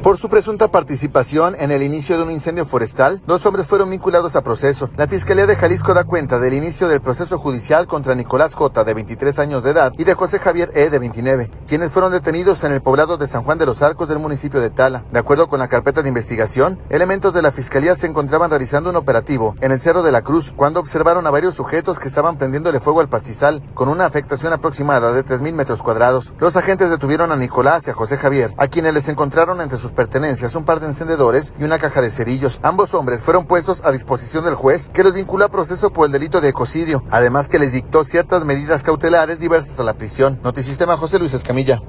Por su presunta participación en el inicio de un incendio forestal, 2 hombres fueron vinculados a proceso. La Fiscalía de Jalisco da cuenta del inicio del proceso judicial contra Nicolás J., de 23 años de edad, y de José Javier E., de 29, quienes fueron detenidos en el poblado de San Juan de los Arcos del municipio de Tala. De acuerdo con la carpeta de investigación, elementos de la Fiscalía se encontraban realizando un operativo en el Cerro de la Cruz cuando observaron a varios sujetos que estaban prendiéndole fuego al pastizal con una afectación aproximada de 3,000 metros cuadrados. Los agentes detuvieron a Nicolás y a José Javier, a quienes les encontraron entre sus pertenencias un par de encendedores y una caja de cerillos. Ambos hombres fueron puestos a disposición del juez, que los vinculó a proceso por el delito de ecocidio, además que les dictó ciertas medidas cautelares diversas a la prisión. Notisistema, José Luis Escamilla.